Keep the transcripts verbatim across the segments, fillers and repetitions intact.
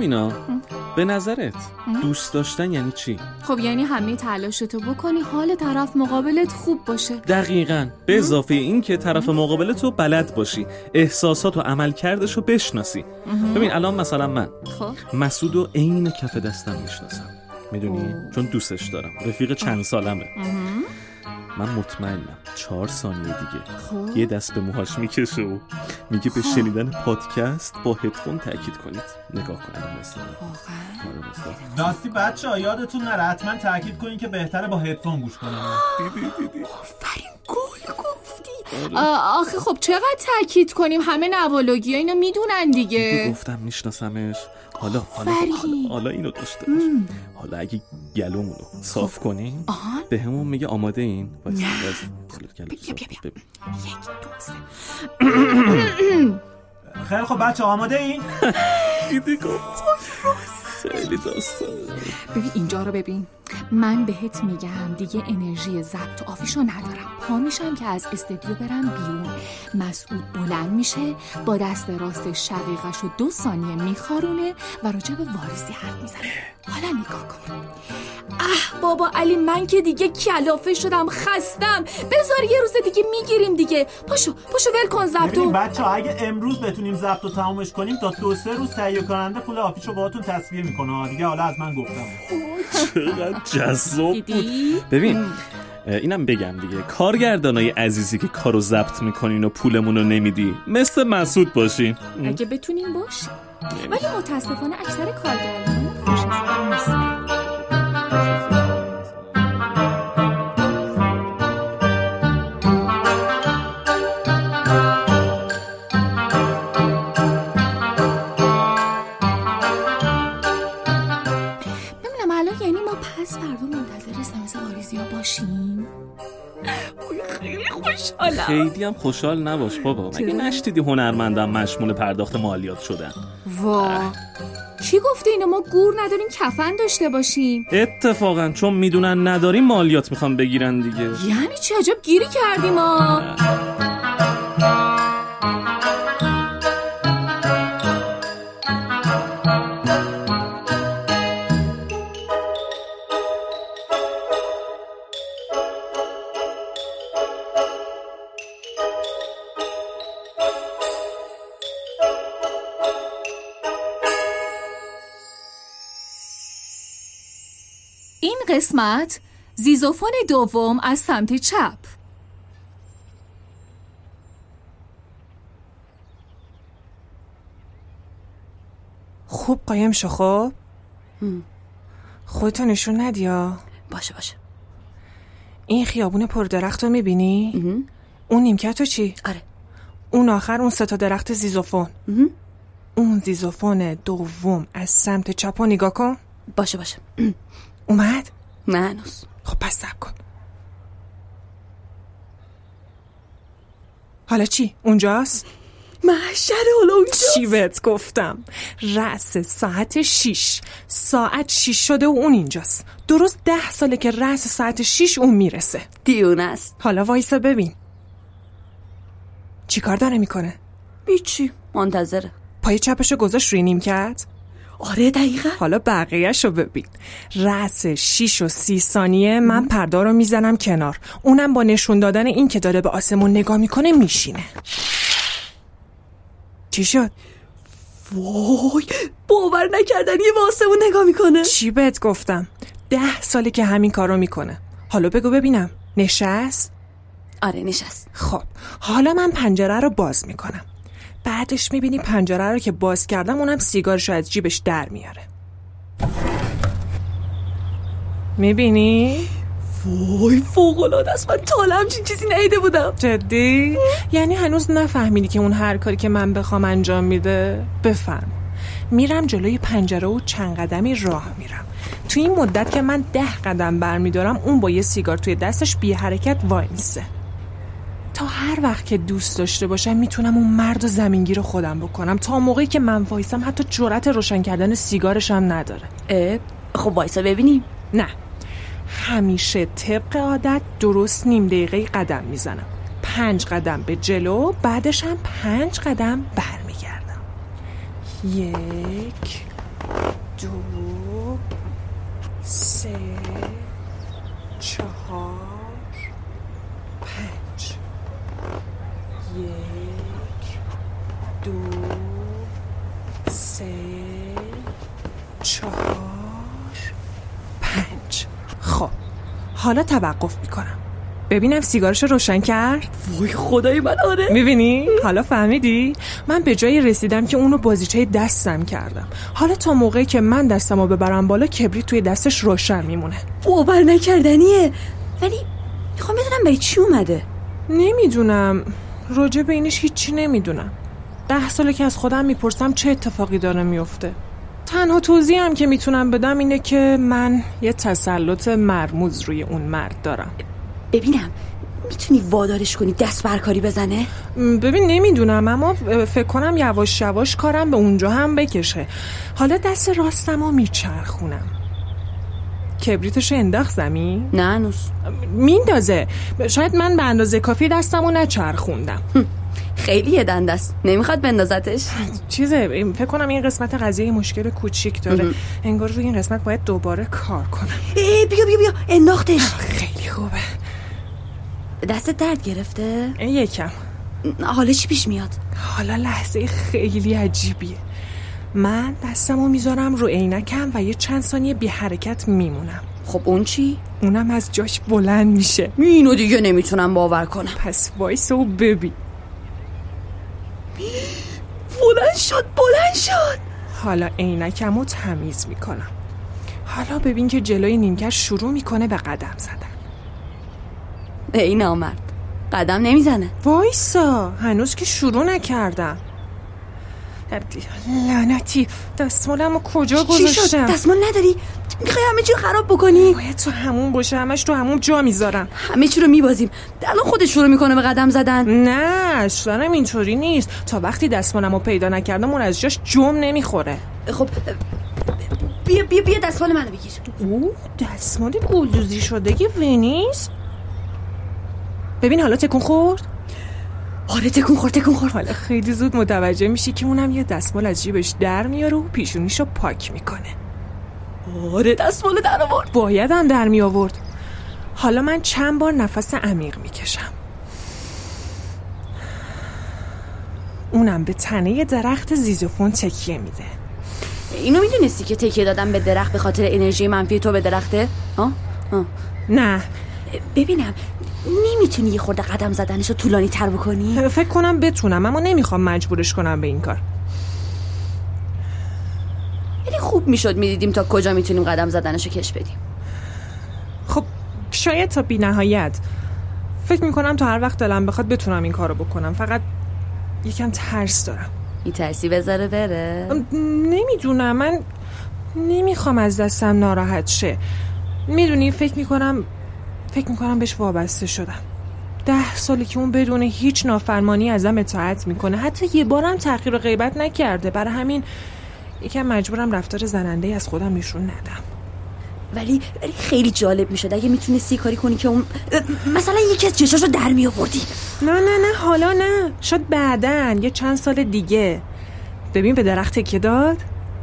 مینا به نظرت دوست داشتن یعنی چی؟ خب یعنی همه تلاشتو بکنی حال طرف مقابلت خوب باشه. دقیقاً. به اضافه این که طرف مقابلتو بلد باشی، احساسات و عملکردشو بشناسی. ببین الان مثلا من خب مسعودو عین کف دستم میشناسم، میدونی؟ چون دوستش دارم، رفیق چند سالمه. من مطمئنم چهار ثانیه دیگه خوب. یه دست به موهاش میکشه و میگه به شنیدن پادکست با هدفون تاکید کنید. نگاه کنید مثلا واقعا راستی بچه‌ها یادتون نره حتما تاکید کنین که بهتره با هدفون گوش کنین. دیدی دیدی آفرین گل گفتی. آخه خب چقدر تاکید کنیم؟ همه نوالگی ها اینو میدونن دیگه. گفتم میشناسمش. حالا حالا حالا, حالا اینو داشته باش. حالا اگه گلومونو صاف کنیم به همون میگه آماده این باید نه بیا بیا بیا بیا یک دو سه. خیلی خب بچه آماده این؟ دیدی گفت خیلی داستانه. ببین اینجا رو ببین، من بهت میگم دیگه انرژی ضبط و آفیشو ندارم. پا میشم که از استودیو برم بیرون. مسعود بلند میشه با دست راست شقیقش و دو ثانیه میخارونه و راجع به واریزی حرف میزنه. حالا نگاه کن. اه بابا علی من که دیگه کلافه شدم، خستم. بذار یه روز دیگه میگیریم دیگه. پاشو پاشو ول کن ضبطو. بچه‌ها اگه امروز بتونیم ضبطو تمومش کنیم تا دو سه روز تهیه کننده پول آفیشو باهاتون تصویه میکنه دیگه. حالا از من گفتم. چقدر جذاب بود. ببین اینم بگم دیگه، کارگردانای عزیزی که کارو ضبط میکنین و پولمون رو نمیدی مثل مسعود باشین. اگه بتونیم باشیم. ولی متاسفانه اکثر کارگردانان خوش حساب نیستن. خیلی خوشحالم. خیلی هم خوشحال نباش بابا. مگه نشدیدی هنرمندان مشمول پرداخت مالیات شدن؟ وا کی گفته اینو؟ ما گور نداریم کفن داشته باشیم. اتفاقا چون میدونن نداریم مالیات میخوان بگیرن دیگه. یعنی چه عجب گیری کردیم ما. این قسمت زیزوفون دوم از سمت چپ. خوب قایم شو. خب خودتو نشون ندیا. باشه باشه. این خیابون پر درخت رو میبینی؟ اون نیمکتو چی؟ آره. اون آخر اون سه تا درخت زیزوفون. اون زیزوفون دوم از سمت چپ رو نگاه کن. باشه باشه. اومد؟ نه هنوز. خب پس صبر کن. حالا چی؟ اونجاست؟ محشر حالا اونجاست. چی بهت گفتم؟ رأس ساعت شیش. ساعت شیش شده و اون اینجاست. درست ده ساله که رأس ساعت شیش اون میرسه. دیونه است. حالا وایسا ببین چی کار داره میکنه؟ هیچی، منتظره. پای چپشو گذاشت روی نیمکت؟ آره دقیقا. حالا بقیه‌شو ببین. رأس شیش و سی ثانیه من پرده رو میزنم کنار. اونم با نشون دادن این که داره به آسمون نگاه میکنه میشینه. چی شد؟ وای باور نکردنی به آسمون نگاه میکنه. چی بهت گفتم؟ ده ساله که همین کارو میکنه. حالا بگو ببینم نشست؟ آره نشست. خب حالا من پنجره رو باز میکنم. بعدش میبینی پنجره رو که باز کردم اونم سیگارشو از جیبش در میاره. میبینی؟ وای فوق‌العاده است. من تا حالا همچین چیزی ندیده بودم. جدی؟ یعنی هنوز نفهمیدی که اون هر کاری که من بخوام انجام میده؟ بفرما. میرم جلوی پنجره و چند قدمی راه میرم. توی این مدت که من ده قدم برمیدارم اون با یه سیگار توی دستش بی حرکت وای میسه. تا هر وقت که دوست داشته باشم میتونم اون مرد و زمینگیر رو خودم بکنم. تا موقعی که من وایسم حتی جرأت روشن کردن سیگارش هم نداره. اه خب وایسا ببینیم. نه همیشه طبق عادت درست نیم دقیقه قدم میزنم. پنج قدم به جلو، بعدش هم پنج قدم برمیگردم. یک دو سه چهار پنج. یک دو سه چهار پنج. خب حالا توقف میکنم ببینم سیگارشو روشن کرد. وای خدای من. آره میبینی؟ حالا فهمیدی؟ من به جای رسیدم که اونو بازیچه دستم کردم. حالا تا موقعی که من دستمو ببرم بالا کبریت توی دستش روشن میمونه. باور نکردنیه. ولی میخوام بدونم برای چی اومده. نمیدونم، راجع به اینش هیچی نمیدونم. ده ساله که از خودم میپرسم چه اتفاقی داره میفته. تنها توضیحم که میتونم بدم اینه که من یه تسلط مرموز روی اون مرد دارم. ببینم میتونی وادارش کنی دست برکاری بزنه؟ ببین نمیدونم، اما فکر کنم یواش یواش کارم به اونجا هم بکشه. حالا دست راستمو میچرخونم. کبریتشو انداخت زمین؟ نه هنوز میندازه. شاید من به اندازه کافی دستمو نچرخوندم. خیلی یه دنده است، نمیخواد بندازتش. چیزه، فکر کنم این قسمت قضیه مشکل کوچیک داره. انگار روی این قسمت باید دوباره کار کنم. ای بیا بیا بیا انداختش. خیلی خوبه. دستت درد گرفته؟ یکم. حالا چی پیش میاد؟ حالا لحظه خیلی عجیبیه. من دستمو میذارم رو عینکم و یه چند ثانیه بی حرکت میمونم. خب اون چی؟ اونم از جاش بلند میشه. اینو دیگه نمیتونم باور کنم. پس وایسا و ببین. بلند شد بلند شد. حالا عینکمو تمیز میکنم. حالا ببین که جلوی نیمکت شروع میکنه به قدم زدن. ای نامرد قدم نمیزنه. وایسا هنوز که شروع نکردم. لعنتی دستمالمو کجا گذاشتم؟ چی شد؟ دستمال نداری؟ میخوای همه چی رو خراب بکنی؟ باید تو همون باشه، همش تو همون جا میذارم. همه چی رو میبازیم. الان خودش شروع میکنه به قدم زدن. نه اصلا اینطوری نیست. تا وقتی دستمالمو پیدا نکردم اون از جاش جم نمیخوره. خب بیا بیا بیا دستمال منو بگیر. او دستمال گلدوزی شده ونیس. ببین حالا تکون خورد. آره تکون خورد تکون خورد. حالا خیلی زود متوجه میشی که اونم یه دستمال از جیبش در میاره و پیشونیشو پاک میکنه. آره دستمال در آورد. باید هم در می آورد. حالا من چند بار نفس عمیق میکشم. اونم به تنه درخت زیزوفون تکیه میده. اینو میدونستی که تکیه دادن به درخت به خاطر انرژی منفی تو به درخته؟ آه؟ آه. نه ببینم نمیتونی یه خورده قدم زدنشو طولانی تر بکنی؟ فکر کنم بتونم، اما نمیخوام مجبورش کنم به این کار. ولی خوب میشد میدیدیم تا کجا میتونیم قدم زدنشو کش بدیم. خب شاید تا بی نهایت. فکر میکنم تا هر وقت دلم بخواد بتونم این کارو بکنم. فقط یکم ترس دارم. میترسی بذاره بره؟ نمیدونم، من نمیخوام از دستم ناراحت شه. میدونی فکر میکنم فکر میکنم بهش وابسته شدم. ده سالی که اون بدون هیچ نافرمانی ازم اطاعت میکنه. حتی یه بارم تحقیر و غیبت نکرده. برای همین یکم مجبورم رفتار زننده از خودم نشون ندم. ولی ولی خیلی جالب میشد اگه میتونستی کاری کنی که اون مثلا یکی از چشاشو در میآوردی. نه نه نه حالا نه، شاید بعدن یه چند سال دیگه. ببین به درخت تکیه داد.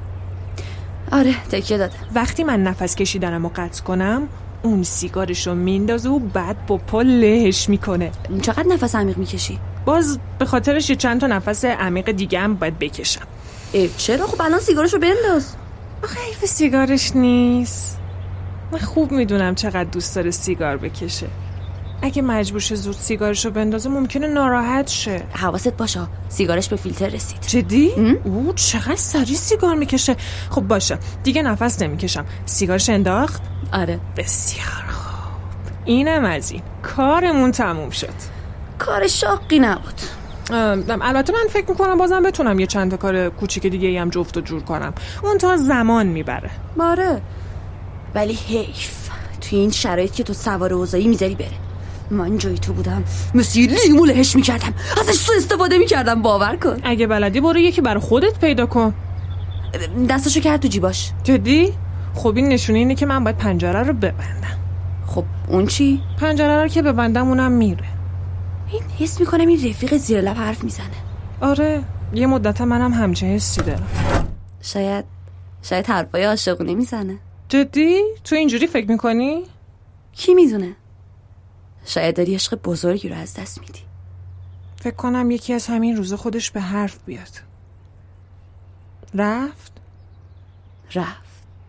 آره تکیه داد. وقتی من نفس کشیدنمو قطع کنم اون سیگارشو میندازه و بعد با پا لهش میکنه. چقدر نفس عمیق میکشی؟ باز به خاطرش یه چند تا نفس عمیق دیگه هم باید بکشم. چرا؟ خب الان سیگارشو بنداز. آخه حیف سیگارش نیست. من خوب میدونم چقدر دوست داره سیگار بکشه. اگه مجبور شه زود سیگارشو بندازه ممکنه ناراحت شه. حواست باشه سیگارش به فیلتر رسید. جدی؟ او چقدر سریع سیگار میکشه. خب باشه دیگه نفس نمیکشم. سیگارش انداخت؟ آره. بسیار خوب. اینم از این. کارمون تموم شد. کار شاقی نبود. البته من فکر میکنم بازم بتونم یه چند تا کار کوچیک دیگه ای هم جفت و جور کنم. اون تا زمان میبره. آره. ولی حیف توی این شرایط که تو سوار اوضاعی میذاری بره. من جای تو بودم مثل لیمو لهش میکردم، ازش سو استفاده میکردم. باور کن. اگه بلدی برو یکی برای خودت پیدا کن. دستشو کرد تو جیباش. جدی؟ خب این نشونه اینه که من باید پنجره رو ببندم. خب اون چی؟ پنجره رو که ببندم اونم میره. این حس میکنم این رفیق زیر لب حرف میزنه. آره یه مدت منم همچه حسی دارم. شاید شاید حرفای عاشقونه میزنه. جدی؟ تو اینجوری فکر میکنی؟ کی میدونه؟ شاید داری عشق بزرگی رو از دست میدی. فکر کنم یکی از همین روزا خودش به حرف بیاد. رفت؟ رفت.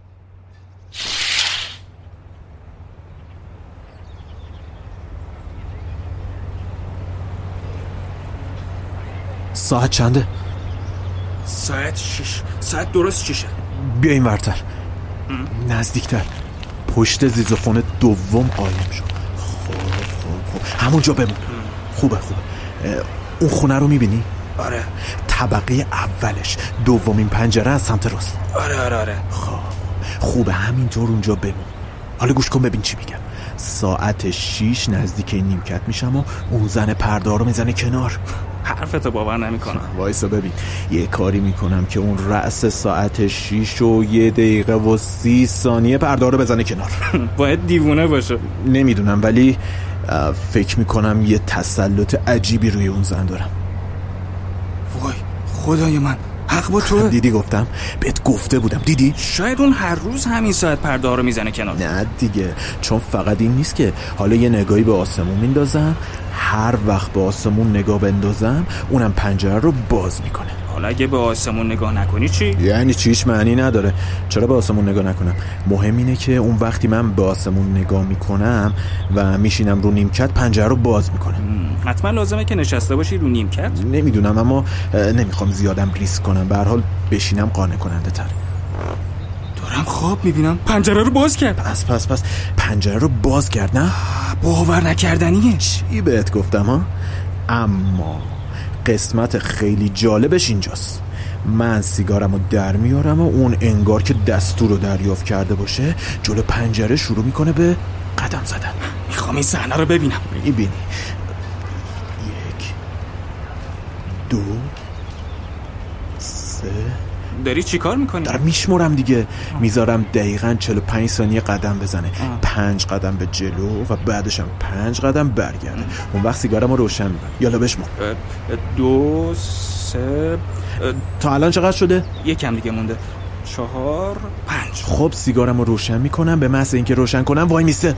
ساعت چنده؟ ساعت شش. ساعت درست ششه. بیا این ورتر، نزدیکتر. پشت زیزوفون دوم قایم شد. خوب خوب خوب همونجا بمون. خوبه خوبه. اون خونه رو میبینی؟ آره. طبقه اولش، دومین پنجره از سمت راست. آره آره آره. خب خوبه همینطور اونجا بمون. حالا گوش کن ببین چی میگم. ساعت شیش نزدیک نیمکت میشم و اون زن پرده رو میزنه کنار. حرفتو باور نمیکنم. وایسا ببین یه کاری میکنم که اون رأس ساعت شیش و یه دقیقه و سی ثانیه پرده رو بزنه کنار. باید دیوونه باشه. نمیدونم ولی فکر میکنم یه تسلط عجیبی روی اون زن دارم. وای خدای من، حق با تو. دیدی گفتم بهت گفته بودم. دیدی؟ شاید اون هر روز همین ساعت پرده ها رو میزنه کنار. نه دیگه، چون فقط این نیست که حالا یه نگاهی به آسمون میندازم، هر وقت به آسمون نگاه بندازم اونم پنجره رو باز میکنه. حالا اگه به آسمون نگاه نکنی چی؟ یعنی چی؟ هیچ معنی نداره. چرا به آسمون نگاه نکنم؟ مهم اینه که اون وقتی من به آسمون نگاه میکنم و میشینم رو نیمکت پنجره رو باز میکنه. حتما لازمه که نشسته باشی رو نیمکت؟ نمیدونم اما نمیخوام زیادم ریسک کنم. به هر حال بشینم قانع کننده تر. دارم خواب میبینم پنجره رو باز کرد. پس پس پس پنجره رو باز کرد. نه باور نکردنیه. چی بهت گفتم ها؟ اما قسمت خیلی جالبش اینجاست. من سیگارم رو در میارم و اون انگار که دستور رو دریافت کرده باشه جلو پنجره شروع میکنه به قدم زدن. میخوام این صحنه رو ببینم. میبینی؟ یک، دو، سه. داری چی کار میکنی؟ دارم میشمرم دیگه. میذارم دقیقاً چهل و پنج ثانیه قدم بزنه. آه. پنج قدم به جلو و بعدشم پنج قدم برگرده. اون وقت سیگارم رو روشن میکنم. یالا بشمر. دو، سه. تا الان چقدر شده؟ یکم دیگه مونده. چهار، پنج. خب سیگارم رو روشن میکنم. به محض اینکه روشن کنم وای میسته.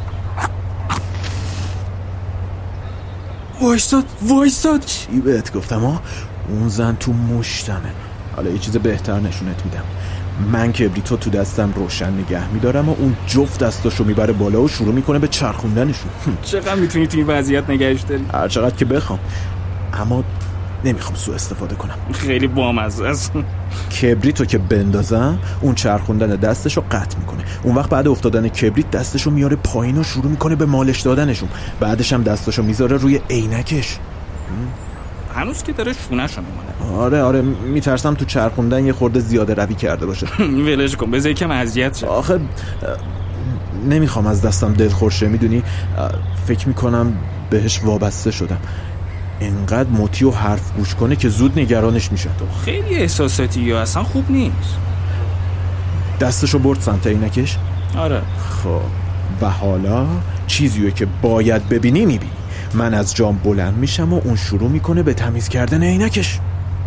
وایستاد وایستاد. چی بهت گفتم ها؟ اون زن تو مشتمه. حالا یه چیز بهتر نشونت میدم. من کبریتو تو دستم روشن نگه میدارم و اون جفت دستاشو میبره بالا و شروع میکنه به چرخوندنشون. چقدر میتونی تو این وضعیت نگهش داری؟ هر چقدر که بخوام، اما نمیخوام سوء استفاده کنم. خیلی بامزه است. کبریتو که بندازم اون چرخوندن دستشو قطع میکنه. اون وقت بعد افتادن کبریت دستشو میاره پایین و شروع میکنه به مالش دادنشون. بعدش هم دستشو میذاره روی عینکش. هنوز که داره شونه‌شو میمونه. آره آره میترسم تو چرخوندن یه خورده زیاده روی کرده باشه. ولش کن بذار یکم اذیت شه. آخه نمیخوام از دستم دلخور شه. میدونی فکر میکنم بهش وابسته شدم. انقدر مطیع و حرف گوش کنه که زود نگرانش میشه. تو خیلی احساساتی یا اصلا خوب نیست. دستشو برد سمت عینکش. آره. خب و حالا چیزیه که باید ببینی میبینی. من از جام بلند میشم و اون شروع میکنه به تمیز کردن عینکش.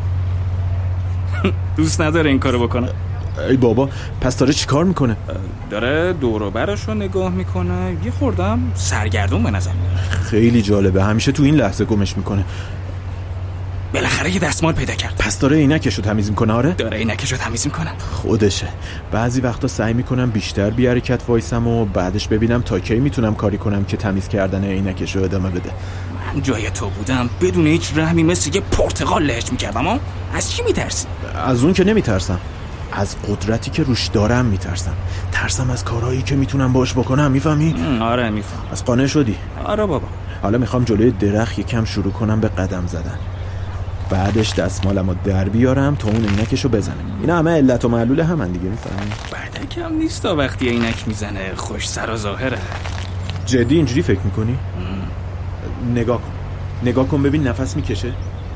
دوست نداره این کارو بکنه. ای بابا پس داره چی کار میکنه؟ داره دور و برش رو نگاه میکنه. یه خوردم سرگردون به نظر میاد. خیلی جالبه. همیشه تو این لحظه گمش میکنه. بالاخره یه دستمال پیدا کرد. پس داره عینکشو تمیز میکنه. آره داره عینکشو تمیز میکنه. خودشه. بعضی وقتا سعی میکنم بیشتر بی حرکت وایسم و بعدش ببینم تا کی میتونم کاری کنم که تمیز کردن عینکشو ادامه بده. من جای تو بودم بدون هیچ رحمی مثل یه پرتقال لهش میکردم. اما از چی میترسی؟ از اون که نمیترسم، از قدرتی که روش دارم میترسم. ترسم از کارهایی که میتونم باش بکنم. میفهمی؟ آره میفهم. از قانع شدی؟ آره بابا. حالا میخوام جلوی درخت یکم شروع کنم به قدم زدن. بعدش دستمالمو در بیارم تا اون عینکشو بزنه. اینا همه علت و معلول همن دیگه. میفهمی؟ بعدکم نیست تا وقتی عینک میزنه خوش سر و ظاهره. جدی اینجوری فکر میکنی؟ نگاه کن نگاه کن ببین نفس میکشه.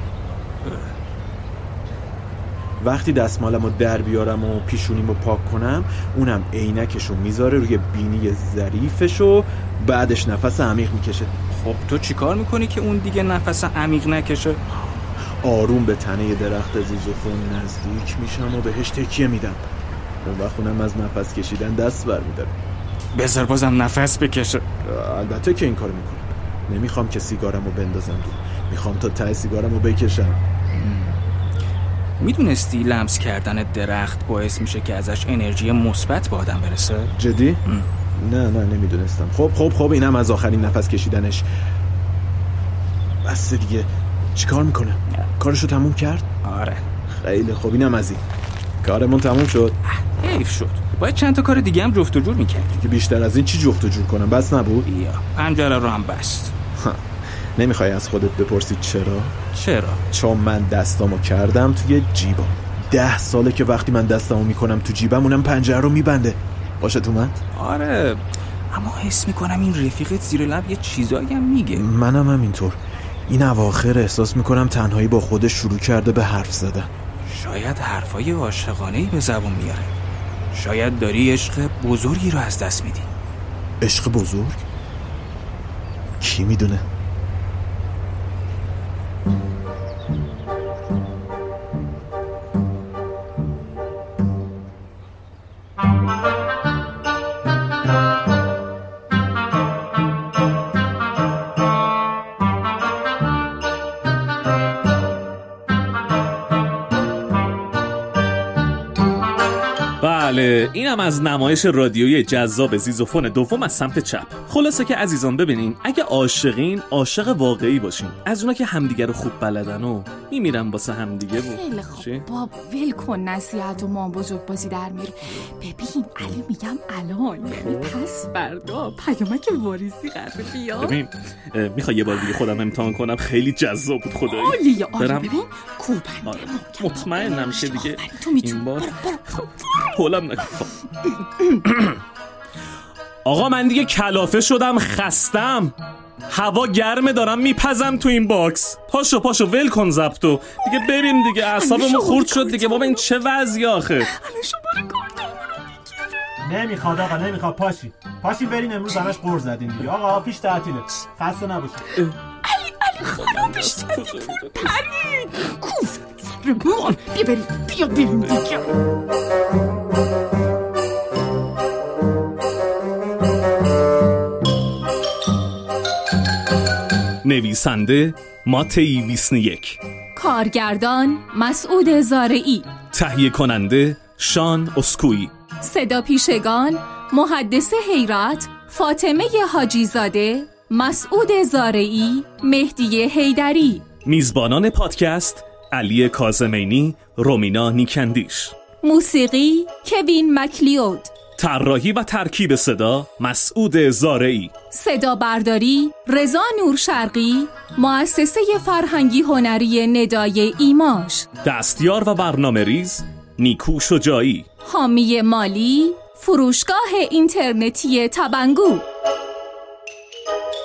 وقتی دستمالمو در بیارم و پیشونیمو پاک کنم اونم عینکشو میذاره روی بینی ظریفشو. بعدش نفس عمیق میکشه. خب تو چی کار میکنی که اون دیگه نفس عمیق نکشه؟ آروم به تنه درخت زیزوفون نزدیک میشم و بهش تکیه میدم. اون وقت اونم از نفس کشیدن دست برمی‌داره. بذار بازم نفس بکشه. البته که این کارو میکنم. نمیخوام که سیگارمو بندازم دور. میخوام تا ته سیگارمو بکشم. میدونستی لمس کردن درخت باعث میشه که ازش انرژی مثبت به آدم برسه؟ جدی؟ ام. نه نه نمیدونستم. خب خب خب اینم از آخرین نفس کشیدنش. بس دیگه چیکار میکنه؟ کارشو تموم کرد؟ آره. خیلی خوب، اینم از این. کارمون تموم شد. حیف شد. باید چند تا کار دیگه هم جفت و جور میکردی. که بیشتر از این چی جفت و جور کنم؟ بس نبود؟ یا پنجره رو هم بست. نمیخوای از خودت بپرسی چرا؟ چرا؟ چون من دستامو کردم توی جیبم. ده ساله که وقتی من دستامو میکنم تو جیبم اونم پنجره رو میبنده. باشه تو من؟ آره، اما حس میکنم این رفیقت زیر لب یه چیزایی هم میگه. منم همینطور. این اواخر احساس میکنم تنهایی با خودش شروع کرده به حرف زدن. شاید حرفای عاشقانه‌ای به زبون میاره. شاید داری عشق بزرگی رو از دست میدی. عشق بزرگ؟ کی میدونه؟ بله، اینم از نمایش رادیویی جذاب زیزوفون دوم از سمت چپ. خلاصه که عزیزان ببینین، اگه عاشقین، عاشق واقعی باشین، از اونا که همدیگه رو خوب بلدن و میمیرن واسه همدیگه. بود خیلی خوب بابا، ول کن نصیحت و ما بزرگ بازی در میره. ببین الان میگم الان، یعنی پس فردا پیامک واریسی قراره بیاد. ببین میخوای یه بار دیگه خودم امتحان کنم؟ خیلی جذاب بود خدایی. عالیه عالیه. ببین کوبنده آره. مطمئنم که دیگه این بار حولم نکن. آقا من دیگه کلافه شدم، خستم، هوا گرمه، دارم میپزم تو این باکس. پاشو پاشو ول کن ضبطو دیگه، بریم دیگه، اعصابمون خورد شد دیگه. بابا این چه وضعی آخه؟ الان شماره کارتمون رو میگیره. نمیخواد آقا، نمیخواد. پاشی پاشی برین، امروز همش قرض زدین دیگه. آقا پیش تعطیله، خسته نباشید. علی علی خرابش کردی، پرید کوف رمان. بیا بریم بیا بریم دیگه. نویسنده ماتی ویسنیک، کارگردان مسعود زارعی، تهیه کننده شان اسکویی، صدا پیشگان محدث حیرت فاطمه حاجی زاده، مسعود زارعی، مهدی حیدری. میزبانان پادکست علی کاظمینی، رومینا نیکندیش. موسیقی کوین مکلیود. طراحی و ترکیب صدا مسعود زارعی. صدا برداری رضا نور شرقی، مؤسسه فرهنگی هنری ندای ایماش. دستیار و برنامه ریز نیکو شجاعی. حامی مالی فروشگاه اینترنتی تبنگو.